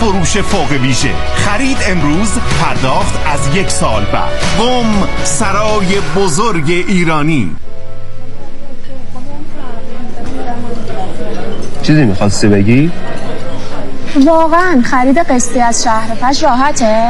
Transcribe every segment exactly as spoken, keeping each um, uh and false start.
فروش فوق ویژه. خرید امروز، پرداخت از یک سال بعد. قم، سرای بزرگ ایرانی. چیزی میخواستی بگی؟ واقعا خرید قسطی از شهر پش راحته؟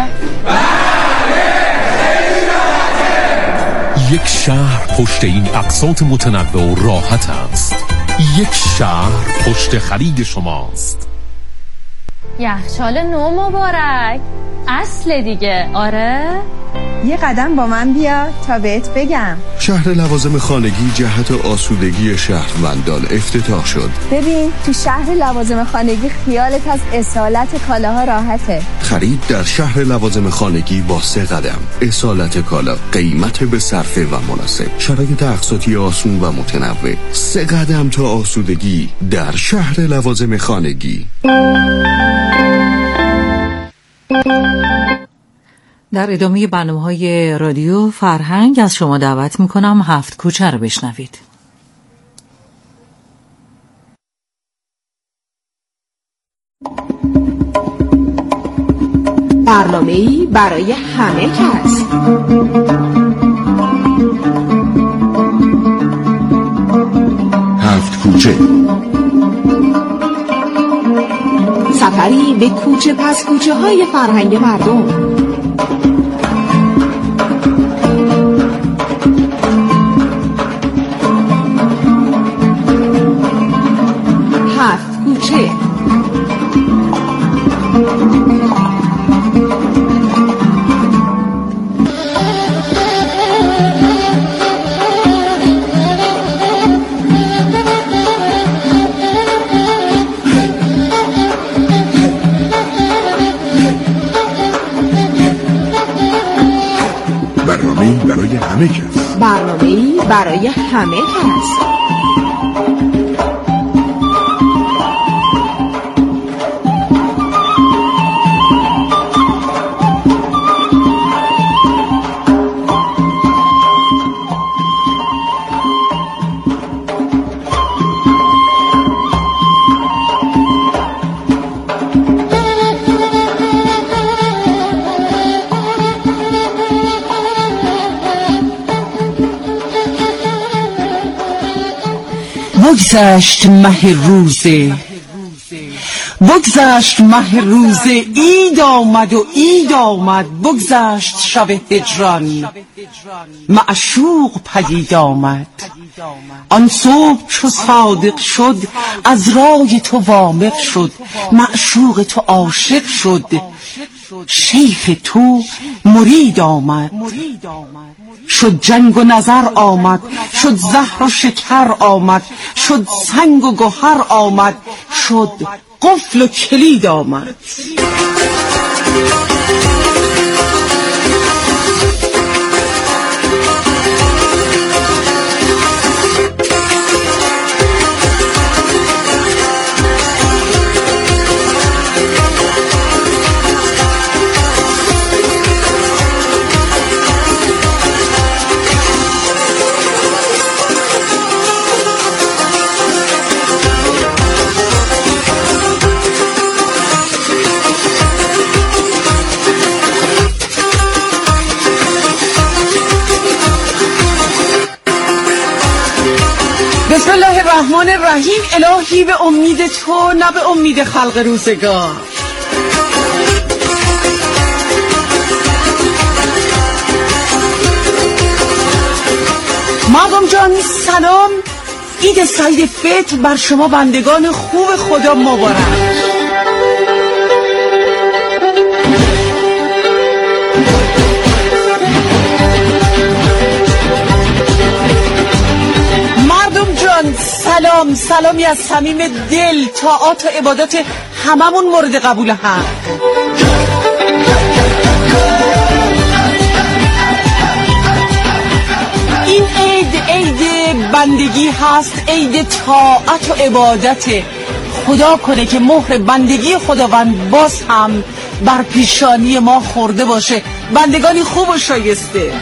یک شهر پشت این اقساط متنوع و راحت است. یک شهر پشت خرید شماست. یخچال نو مبارک. اصل دیگه. آره؟ یه قدم با من بیا تا بهت بگم. شهر لوازم خانگی جهت آسودگی شهروندان افتتاح شد. ببین تو شهر لوازم خانگی خیالت از اصالت کالاها راحته. خرید در شهر لوازم خانگی با سه قدم. اصالت کالا، قیمت به صرفه و مناسب، شرایط اقساطی آسون و متنوع. سه قدم تا آسودگی در شهر لوازم خانگی. در ادامه برنامه‌های رادیو فرهنگ از شما دعوت می‌کنم هفت کوچه رو بشنوید. برنامه‌ای برای همه کس. هفت کوچه، سفری به کوچه پس کوچه های فرهنگ مردم. هفت کوچه. برنامه‌ای برای همه کس. برنامه‌ای برای همه کس. بگذشت مه روزه، بگذشت مه روزه، عید آمد و عید آمد، بگذشت شب هجران، معشوق پدید آمد. آن صبح چو صادق شد، از رای تو وامق شد، معشوق تو عاشق شد، شیخ تو مرید آمد. شد جنگ و نظر آمد، شد زهر و شکر آمد، شد سنگ و گوهر آمد، شد قفل و کلید آمد. بسم الله الرحمن الرحیم. الهی به امید تو نه به امید خلق روزگار. مردم جان سلام، عید سعید فطر بر شما بندگان خوب خدا مبارک. سلام، سلامی از صمیم دل، طاعات و عبادات هممون مورد قبول هم. این عید عید بندگی هست، عید طاعت و عبادت. خدا کنه که مهر بندگی خداوند باز هم بر پیشانی ما خورده باشه، بندگانی خوب و شایسته.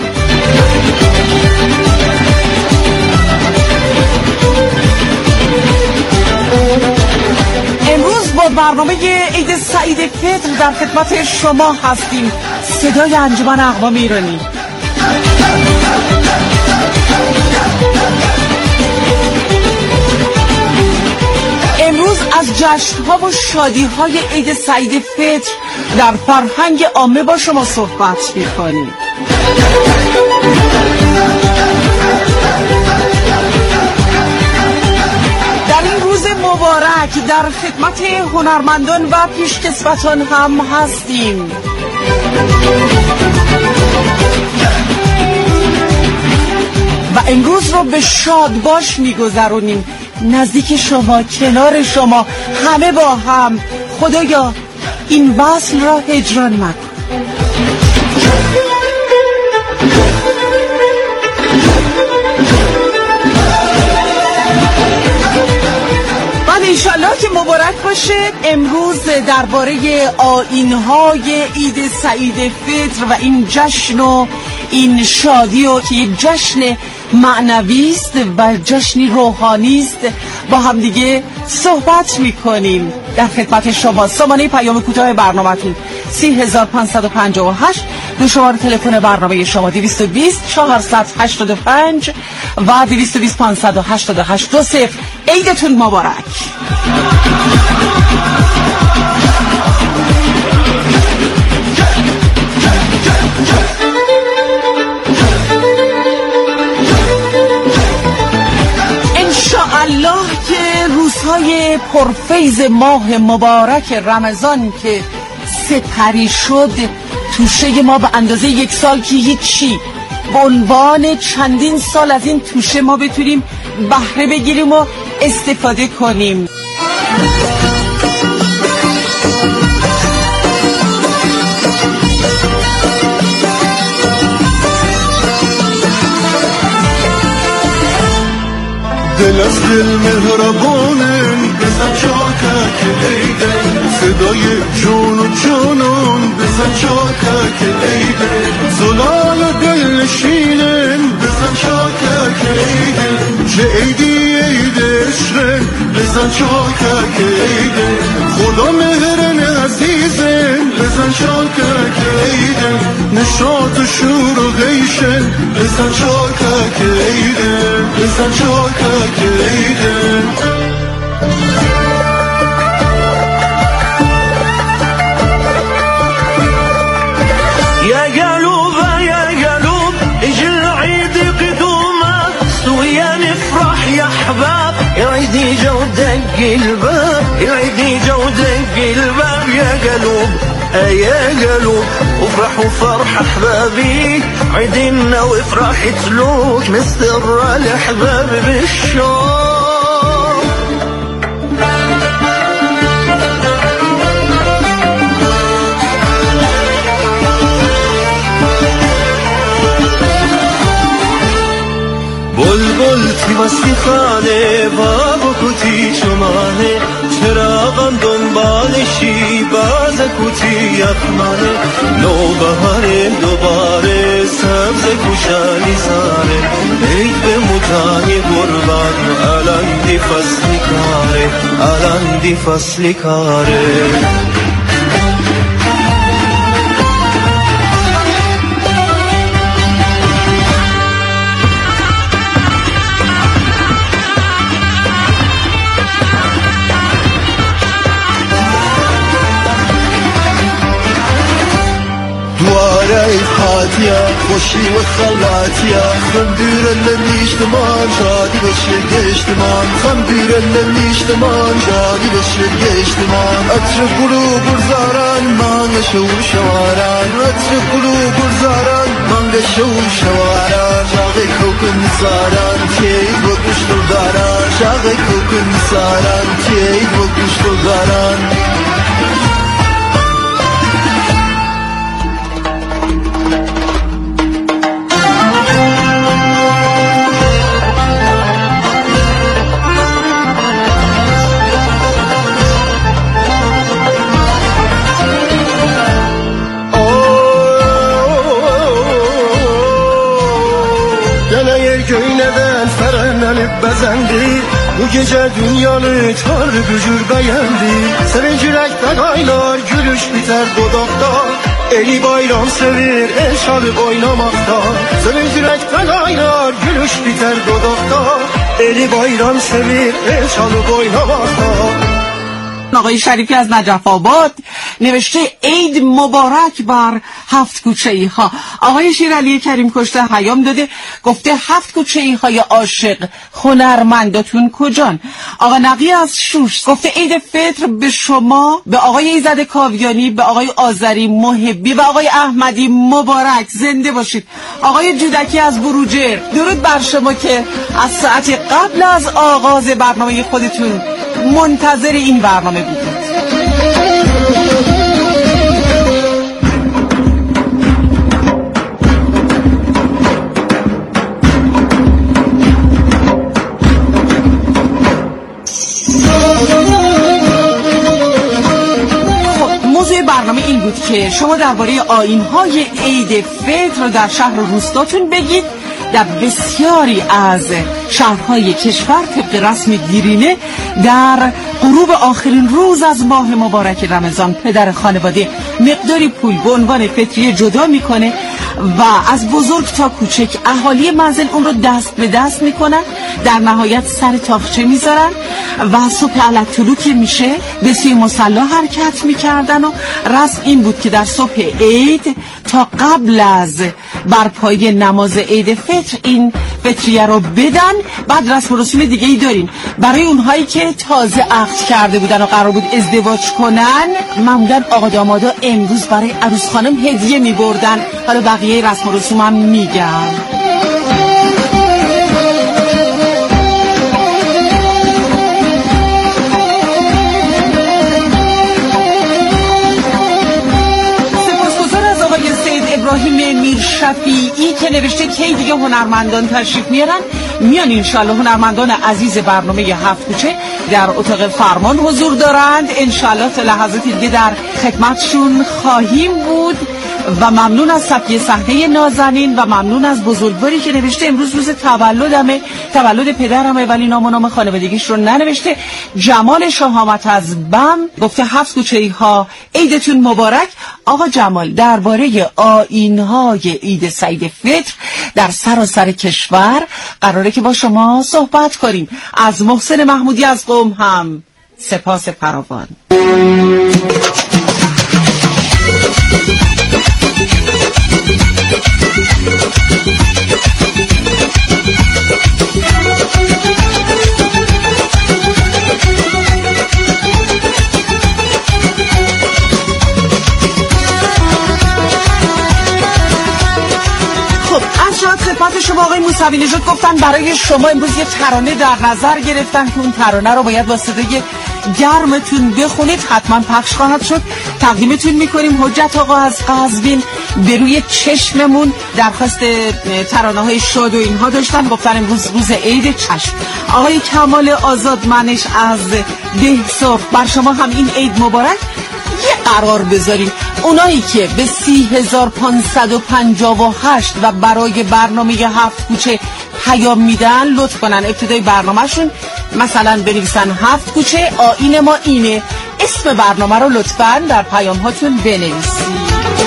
امروز با برنامه عید سعید فطر در خدمت شما هستیم. صدای انجمن اقوام ایرانی. امروز از جشن‌ها و شادی‌های عید سعید فطر در فرهنگ عامه با شما صحبت می‌کنیم. در این روز مبارک در خدمت هنرمندان و پیشکسوتان هم هستیم. و امروز رو به شادباش می‌گذرونیم، نزدیک شما، کنار شما، همه با هم. خدایا این وصل را هجران مکن. بعد انشالله که مبارک باشه. امروز درباره آیین‌های عید سعید فطر و این جشن و این شادی و که یک جشن معنوی است و جشنی روحانی است با هم دیگه صحبت میکنیم. در خدمت شما سامانه پیام کوتاه برنامه‌تون سی هزار پانصد و پنجاه و هشت، دو شماره تلفن برنامه شما دویست و بیست چهارصد و هشتاد و پنج و دویست و بیست پانصد و هشتاد و هشت دو صفر. عیدتون مبارک. الله که روزهای پرفیض ماه مبارک رمضان که سپری شد توشه ما به اندازه یک سال که هیچی، به عنوان چندین سال از این توشه ما بتونیم بهره بگیریم و استفاده کنیم. دل از دل مهربانه بزن چاکک عیده، صدای جون و جانان بزن چاکک عیده، زلال دل نشینه بزن چاکک عیده، چه عیدی عید عشقه بزن چاکک عیده، خدا مهرن عزیزه بزن چاکک عیده، نشاط و شور و غیشه بزن چاکک عیده، بزن چاکک عیده. يا قلوب يا قلوب اجي العيد قدومه سويا نفرح يا احباب، يا عيدي جو دق الباب، يا عيدي جو دق الباب، يا قلوب يا قلوب وفرحوا فرح احبابي، عيدنا وافرح تلوك مستر الاحباب بالشوق. بلبل تیوستی خانه بابا کوتی چمانه، چراغم دنبالشی باز کوتی یخمانه، نو بهاره دوباره سبز کوشانی زاره، عید به متانی قربان الان دی فصلی کاره، الان دی فصلی کاره. دواره خاطیه خوشی و خلاتیه، خمبیره نمیشتمان شادی بشه گشتمان، خمبیره نمیشتمان شادی بشه گشتمان، عطر گلو برزاران مانگشو شواران، عطر گلو برزاران مانگشو شواران، شاقی کوکن ساران تیگ و گشتو داران، شاقی کوکن ساران تیگ و گشتو داران. gezendi. Bu gece dünyanı Tanrı bücür beğendi. Sevinç yürekten aylar, gülüş biter dudakta. Eli bayram sevir, el çalıp oynamakta. Sevinç yürekten aylar, gülüş biter dudakta. Eli bayram sevir, el çalıp oynamakta. آقای شریفی از نجف آباد نوشته عید مبارک بر هفت کوچه ای ها. آقای شیرعلی کریم کشته پیام داده، گفته هفت کوچه ای های عاشق هنرمنداتون کجان؟ آقا نقی از شوش گفته عید فطر به شما، به آقای ایزد کاویانی، به آقای آذری محبی و آقای احمدی مبارک، زنده باشید. آقای جودکی از بروجر درود بر شما که از ساعت قبل از آغاز برنامه خودتون منتظر این برنامه بودید. خب موضوع برنامه این بود که شما درباره آیین‌های عید فطر در شهر و روستاتون بگید. در بسیاری از شهرهای کشور طبق رسم دیرینه در غروب آخرین روز از ماه مبارک رمضان پدر خانواده مقداری پول به عنوان فطریه جدا میکنه و از بزرگ تا کوچک اهالی منزل اون رو دست به دست میکنن، در نهایت سر تاخچه میذارن و صبح علتطلوع که میشه به سوی مصلا حرکت میکردن و رسم این بود که در صبح عید تا قبل از برپایی نماز عید فطر این فطریه رو بدن. بعد رسم و رسوم دیگه ای داریم برای اونهایی که تازه عقد کرده بودن و قرار بود ازدواج کنن. معمولا آقا دامادا امروز برای عروس خانم هدیه می بردن. حالا بقیه رسم و رسوم هم میگم. ابراهیم میرشفیعی که نوشته کی دیگه هنرمندان تشریف میارن؟ میان انشالله. هنرمندان عزیز برنامه هفت کوچه در اتاق فرمان حضور دارند. انشالله تا لحظات دیگه در خدمتشون خواهیم بود و ممنون از صفیه صحنه نازنین و ممنون از بزرگواری که نوشته امروز روز تولدمه، تولد پدرمه ولی نام و نام خانوادگیش رو ننوشته. جمال شهامت از بم گفته هفت کوچه ای ها عیدتون مبارک. آقا جمال درباره آیین‌های عید سعید فطر در سراسر کشور قراره که با شما صحبت کنیم. از محسن محمودی از قم هم سپاس فراوان. خدمت شما آقای موسوی نژاد گفتن برای شما امروز یه ترانه در نظر گرفتن که اون ترانه رو باید با صدای گرمتون بخونید. حتما پخش خواهد شد. تقدیمتون میکنیم حجت آقا از قزوین. به روی چشممون درخواست ترانه های شاد و اینها داشتن، گفتن امروز روز عید چشم. آقای کمال آزادمنش از دهسرخ بر شما هم این عید مبارک. یه قرار بذاریم اونایی که به سی هزار پانصد و پنجاه و هشت و برای برنامه هفت کوچه پیام میدن لطف کنن ابتدای برنامهشون مثلا بنویسن هفت کوچه آیین ما اینه، اسم برنامه رو لطفا در پیام هاتون بنویسید.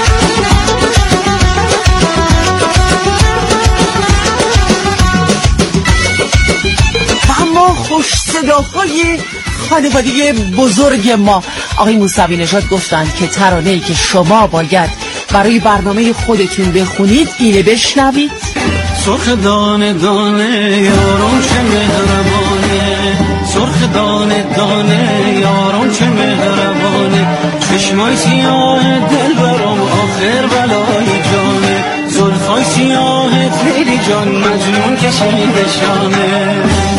و اما خوش صداهای خانواده بزرگ ما آقای موسوی نژاد گفتن که ترانه‌ای که شما باید برای برنامه خودتون بخونید اینه، بشنوید. سرخ دانه دانه یاران چه مهربانه، سرخ دانه دانه یاران چه مهربانه، چشمای سیاه دل برام آخر بلای جانه، زلفای سیاه لیلی جان مجنون کشیده شانه.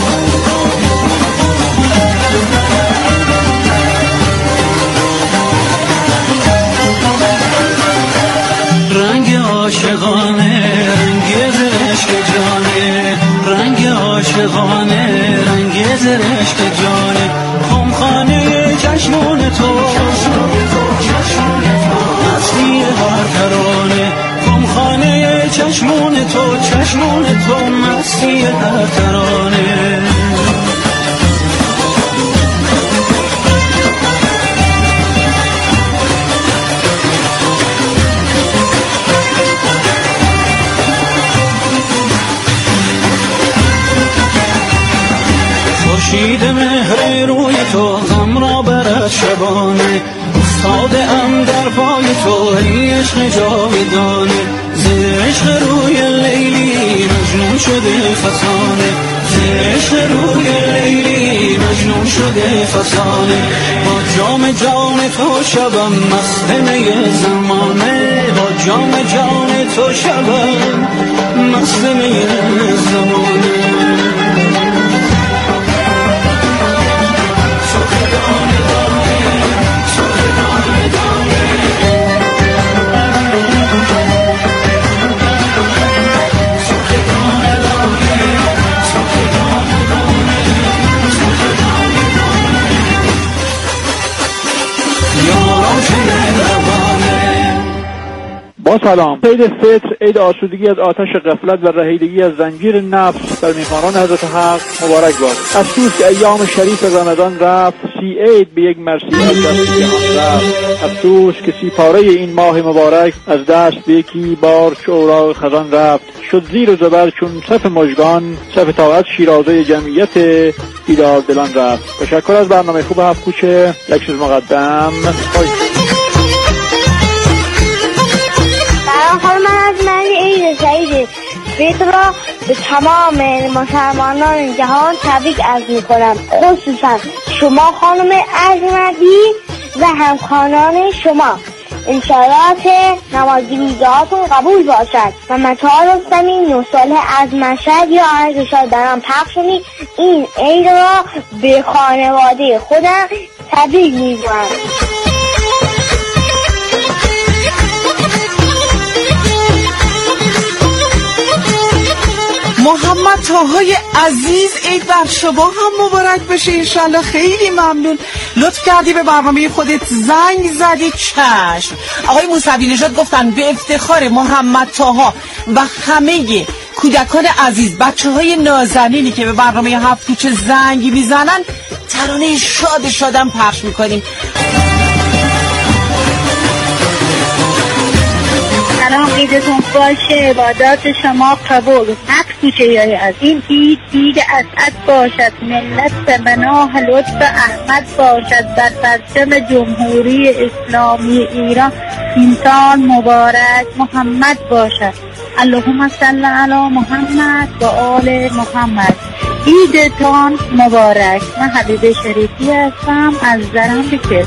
رنگ عاشقانه رنگ عشق جانه، رنگ عاشقانه رنگ عشق جانه، خمخانه چشمون تو مستی هر ترانه، خمخانه چشمون تو چشمون تو مستی هر ترانه. شبانه استاده ام در پای تو ای عشق جاودانه ز عشق روی لیلی مجنون شده فسانه ز عشق روی لیلی مجنون شده فسانه با جام جان تو شبم مست می زمانه با جام جان تو شبم مست می زمانه با سلام. عید فطر، عید آسودگی از آتش غفلت و رهیدگی از زنجیر نفس بر میهمانان حضرت حق مبارک باد. افسوس که ایام شریف رمضان رفت، سی عید به یک مرثیه از دست جهان رفت. افسوس که سی پاره این ماه مبارک از دست به یکی بار چو اوراق خزان رفت. شد زیر و زبر چون صف مژگان، صف طاعت شیرازه جمعیت بیدار دلان رفت. تشکر از برنامه خوب هفت کوچه. یک چیز مقدم باید. من از من عید سعید فطر را به تمام مسلمانان جهان تبریک عرض می کنم، خصوصا شما خانم احمدی و همکاران شما. انشاءالله که نمازی روزهاتون قبول باشد و متاع رستمی نه ساله از مشهد یا آهنگ شاید برام پخش کنید. این عید را به خانواده خودم تبریک می کنم. محمد طاهای عزیز، عید بر شما هم مبارک بشه انشالله. خیلی ممنون، لطف کردی به برنامه خودت زنگ زدی. چشم. آقای موسوی نژاد گفتن به افتخار محمد طاها و همه کودکان عزیز، بچه های نازنینی که به برنامه هفت کوچه زنگ میزنن، ترانه شاد شادم پخش میکنیم. سلام، عیدتون باشه، عبادات شما قبول. هفت کوچه یای از این عید عید اسعد باشد، ملت به مناه لطف احمد باشد، در پرچم جمهوری اسلامی ایران این سال مبارک محمد باشد. اللهم صل علی محمد و آل محمد. عیدتان مبارک. من حبیب شریفی هستم از زرم بکر.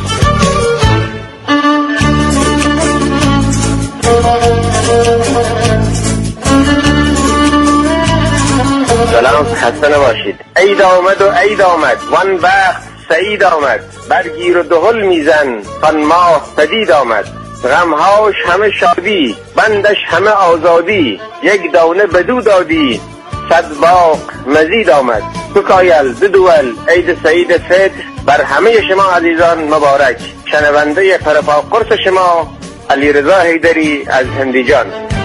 سلام، خسته نباشید. عید آمد و عید آمد، وان بخت سعید آمد، برگیر و دهل میزن فان ماه پدید آمد. غمهاش همه شادی، بندش همه آزادی، یک دانه بدو دادی صد باغ مزید آمد. تو کایل دو دول عید سعید فطر بر همه شما عزیزان مبارک. شنونده پرپا قرص شما علی رضا حیدری از هندیجان.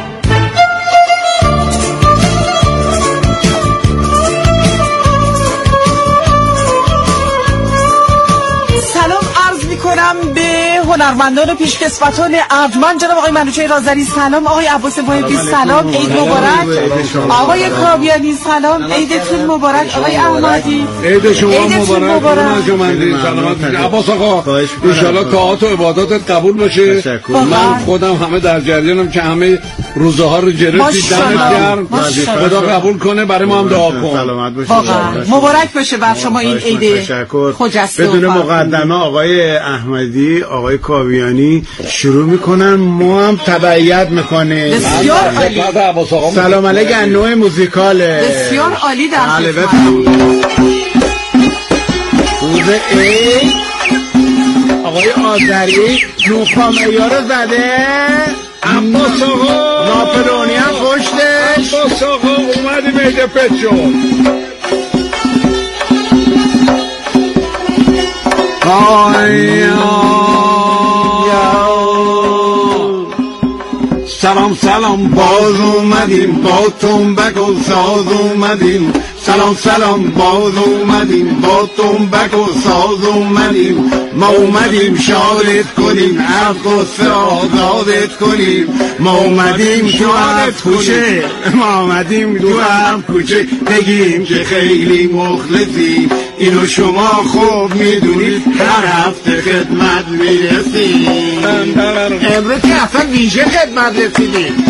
سلام عرض میکنم به هنرمندان پیشکسوتان ارجمند، جناب آقای منوچهر رازری سلام، آقای عباس محبی سلام، عید مبارک. آقای کاویانی سلام، عیدتون مبارک. آقای احمدی عید شما مبارک. سلامت عباس آقا، ان شاءالله طاعات و عباداتت قبول باشه. من خودم همه در جریانم که همه روزه ها رو گرفتی، دمت گرم، خدا قبول کنه، برای ما هم دعا کن. سلامت باشید. مبارک باشه بر شما این عید خجسته. بدون مقدمه آقای احمدی، آقای کاویانی شروع میکنن، ما هم تبعیت میکنه. بسیار عالی. سلام علیک نوع موزیکاله. بسیار عالی. در روز عید آقای آذری نوخا معیار زده. عباس آقا ناپلونی هم پشتش. عباس آقا اومدیم عید فطر شد. سلام سلام باز اومدیم با تنبک و ساز اومدیم، سلام سلام باز اومدیم با تنبک و ساز اومدیم ما اومدیم شادت کنیم از قصه آزادت کنیم ما اومدیم تو هفت کوچه ما اومدیم تو هفت کوچه بگیم که خیلی مخلصیم اینو شما خوب میدونید هر هفته خدمت میرسیم امروز که اصلا ویژه خدمت رسیدیم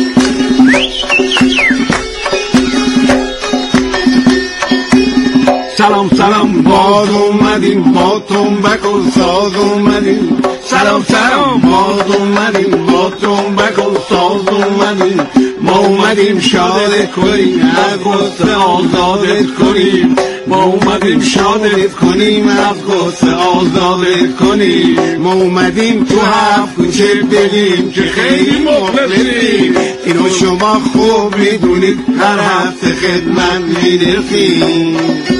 سلام سلام باز اومدیم با تنبک و ساز اومدیم سلام سلام باز اومدیم با تنبک و ساز اومدیم ما اومدیم شادت کنیم از قصه آزادت کنیم ما اومدیم شادت کنیم از قصه آزادت کنیم ما اومدیم تو هفت کوچه بگیم که خیلی مخلصیم اینو شما خوب میدونید هر هفته خدمت میرسیم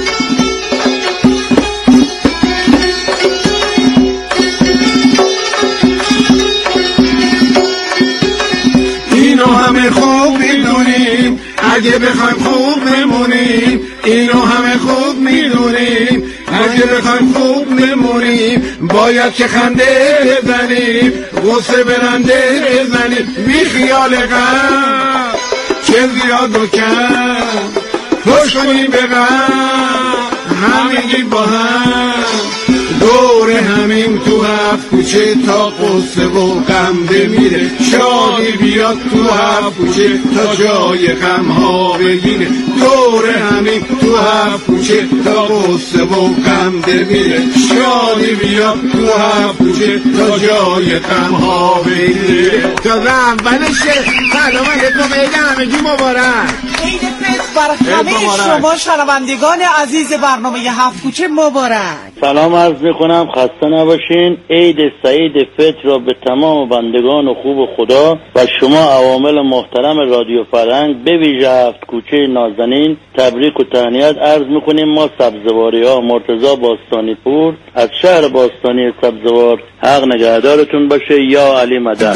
اینو همه خوب میدونیم اگه بخوایم خوب بمونیم اینو همه خوب میدونیم اگه بخوایم خوب بمونیم باید که خنده بزنیم غصه برنده بزنیم بی خیال غم چه زیاد و کم خوش کنیم به غم همگی با هم دور همین تو هفت کوچه تا قصه و غم بمیره شادی بیاد تو هفت کوچه تا جای غم ها بگیره دور همین تو هفت کوچه تا قصه و غم بمیره شادی بیاد تو هفت کوچه تا جای غم ها بگیره تا اولشه سلام علیکم عید همگی مبارک عید فطر بر همه شما شنوندگان عزیز برنامه هفت کوچه مبارک سلام عرض میکنم خسته نباشین عید سعید فطر را به تمام بندگان خوب خدا و شما عوامل محترم رادیو فرهنگ به ویژه هفت کوچه نازنین تبریک و تهنیت عرض میکنیم ما سبزواری ها مرتضی باستانی پور از شهر باستانی سبزوار حق نگهدارتون باشه یا علی مدد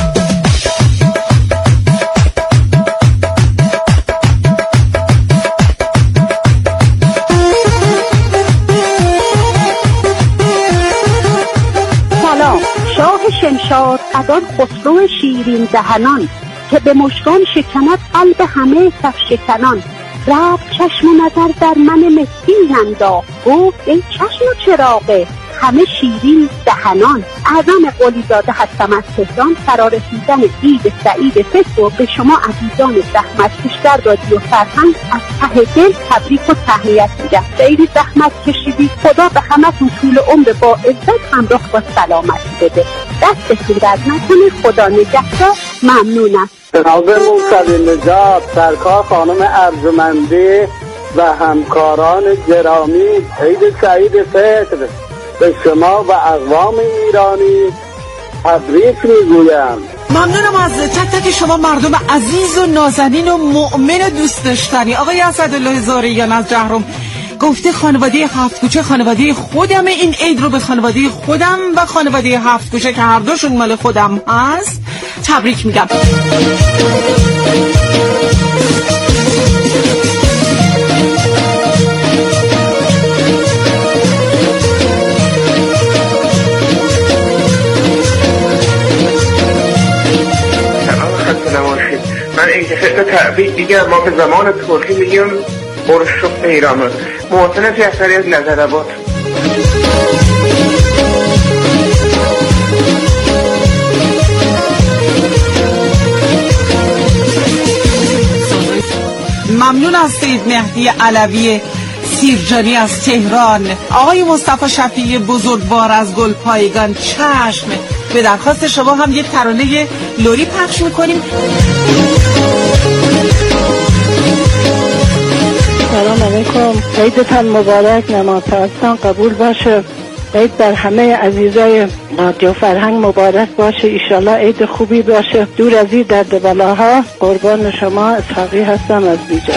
شمشاد قدان خسرو شیرین دهنان که به مشکان شکند قلب همه صف شکنان رفت چشم و نظر در من مسکین انداخت گفت ای چشم و چراغه همه شیرین دهنان. اعظم قلی زاده هستم از تهران. فرارسیدن عید سعید فطر رو به شما عزیزان زحمتکش در رادیو فرهنگ از ته دل تبریک و تهنیت میگم. خیلی زحمت کشیدید. خدا به همتون طول عمر با عزت همراه با سلامتی بده. دستتون درد نکنه. خدا نگهدار. ممنونم. جناب موسوی نجات سرکار خانم ارجمندی و همکاران گرامی، عید سعید فطر به شما و اقوام ایرانی تبریک میگویم. ممنونم از تک تک شما مردم عزیز و نازنین و مؤمن و دوست داشتنی. آقای اسدالله زاریان از جهرم گفته خانواده هفت کوچه خانواده خودم، این عید رو به خانواده خودم و خانواده هفت کوچه که هر دوشون مال خودم هست تبریک میگم. من عید فطر تبریک میگم. ما به زمان ترکی میگیم برشق ایران. محسن جعفری از نظرآباد. ممنون از سید مهدی علوی سیرجانی از تهران. آقای مصطفی شفیعی بزرگوار از گلپایگان چشم. به درخواست شما هم یک ترانه لوری پخش میکنیم. سلام علیکم. عیدتان مبارک. نماز هستان قبول باشه. عید بر همه عزیزای رادیو فرهنگ مبارک باشه. ایشالله عید خوبی باشه. دور از این درد بلاها. قربان شما اسحاقی هستم از بیجا.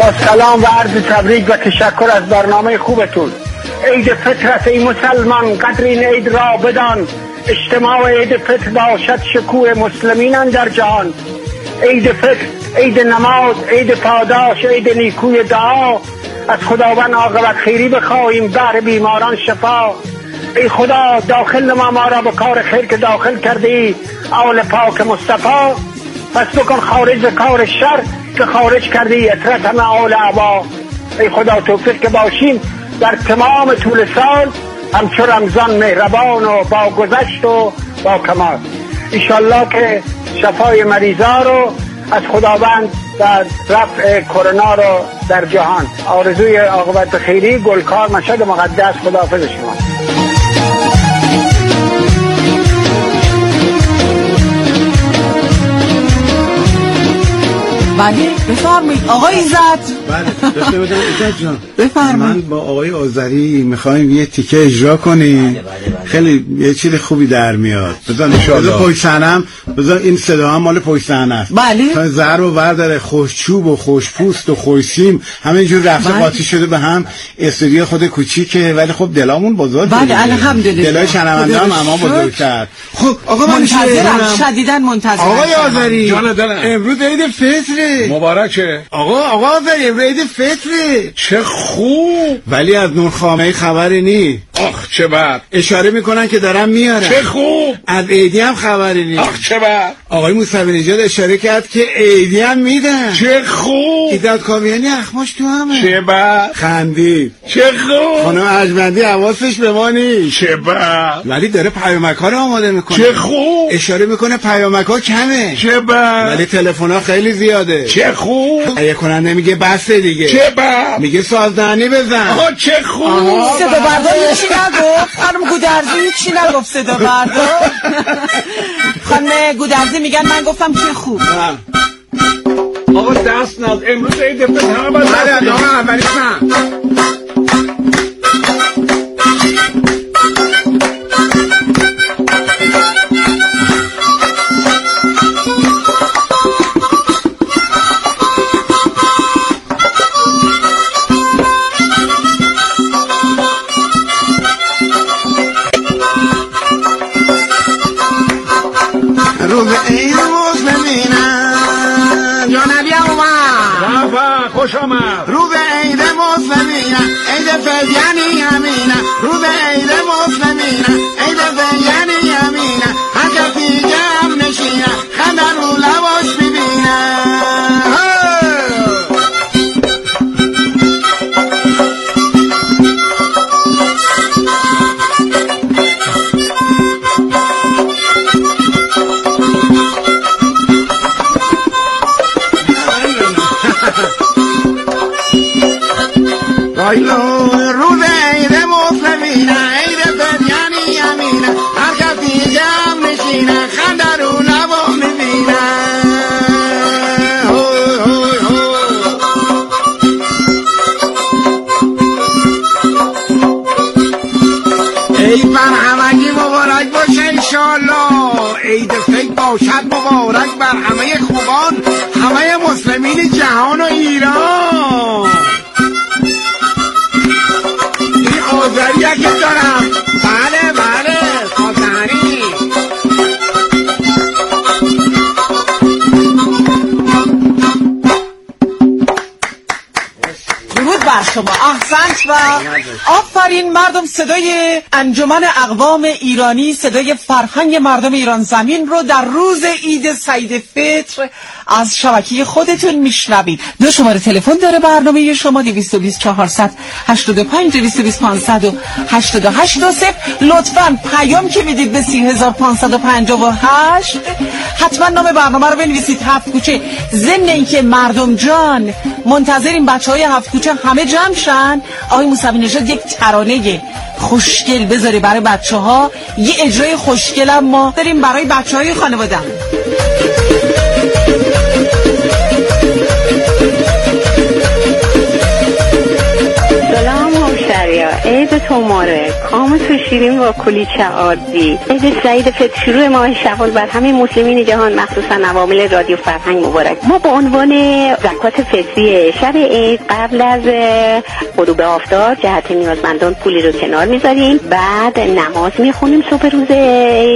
با سلام و عرض تبریک و تشکر از برنامه خوبتون. عید فطرت ای مسلمان، قدر این عید را بدان. اجتماع عید فطر باشد شکوه مسلمینان در جهان. عید فطر، عید نماز، عید پاداش، عید نیکوی دعا. از خداوند عاقبت خیری بخواهیم، بهر بیماران شفا. ای خدا داخل ما ما را به کار خیر که داخل کردی، آل پاک مصطفی. پس بکن خارج کار شر که خارج کردی، اطرت همه آل عبا. ای خدا توفیق که باشیم در تمام طول سال همچو رمضان مهربان و با گذشت و با کمال. ایشالله که شفای مریضا رو از خداوند در رفع کرونا رو در جهان. آرزوی عاقبت خیری، گلکار، مشهد مقدس. خداحافظ شما. بله بفرمایید آقای عزت. بله بفرمایید عزت جان. بفرمایید. من با آقای آذری میخوایم یه تیکه اجرا کنیم. خیلی یه چیز خوبی در میاد. بذار ان شاء الله. بذار پشت صحنه‌ام، بذار این صدا هم مال پشت صحنه است. بله. زر و برداره، خوشچوب و خوشپوست و خوشسیم همینجور رفته قاطی شده به هم. استودیو خود کوچیکه ولی خب دلامون بزرگه. بله الحمدلله. دلای شنونده هم اما بزرگتر. خب آقا من شدیداً منتظرم. آقای آذری جان دلم، امروز عید فطر مبارکه. آقا آقا آذری عید فطر. چه خوب. ولی از نورخامه خبری نی. آخ چه بد. اشاره میکنن که دارن میارن. چه خوب. از عیدی هم خبری نی. آخ چه بد. آقای موسوی نژاد اشاره کرد که عیدی هم میدن. چه خوب. ایداد کاویانی اخماش تو همه. چه بد. خندید. چه خوب. خانم عجمندی حواسش به ما نیست. چه بد. ولی داره پیامک‌ها رو آماده میکنه. چه خوب. اشاره میکنه پیامک‌ها کمه. چه بد. ولی تلفن‌ها خیلی زیاده. چه خوب. اگه کننده میگه بس دیگه. چه بد. میگه سازدهنی بزن. آها چه خوب. صدا بردار هیچی نگفت. خانم گودرزی هیچی نگفت صدا بردار. خانم گودرزی میگن من گفتم چه خوب. آقا دست ناز امروز عید فطر همه باید دست آقا اولی سن روز عید مسلمینم یا نبی اومد رفا خوش آمد. روز عید مسلمینم عید فطر امینم. روز عید مسلمینم عید فطر امینم. هر کسی جمع نشینم خندن رو لباش ببینم. روز عید مسلمینه عید فطر امینه. هر کسی جمع نشینه خنده رو لبا میبینه. عید بر همگی مبارک باشه انشالله. عید فطر باشد مبارک بر همه خوبان، همه مسلمین جهان و ایران. آذریه که دارم. بله بله آذری. درود بر شما. احسنت و آفرین مردم. صدای انجمن اقوام ایرانی، صدای فرهنگ مردم ایران زمین رو در روز عید سعید فطر از شبکه خودتون میشنوید. دو شماره تلفن داره برنامه شما: دویست و بیست چهارصد هشتاد و پنج، دویست و بیست پانصد و هشتاد و هشت. لطفاً پیام که میدید به سی هزار پانصد و پنجاه و هشت حتما نام برنامه رو بنویسید هفت کوچه. ضمن اینکه مردم جان منتظریم بچهای هفت کوچه همه جمع شن، آقای موسوی نژاد یک ترانه خوشگل بذاره برای بچه‌ها، یه اجرای خوشگل هم ما داریم برای بچه‌های خانواده. سلام همشهریا. عیدتون ماره، کامتون شیرین با کلیچه آردی. عید سعید فطر شروع ماه شوال بر همه مسلمین جهان مخصوصا عوامل رادیو فرهنگ مبارک. ما به عنوان زکات فطری شب عید قبل از غروب آفتاب جهت نیازمندان پولی رو کنار میذاریم، بعد نماز میخونیم صبح روز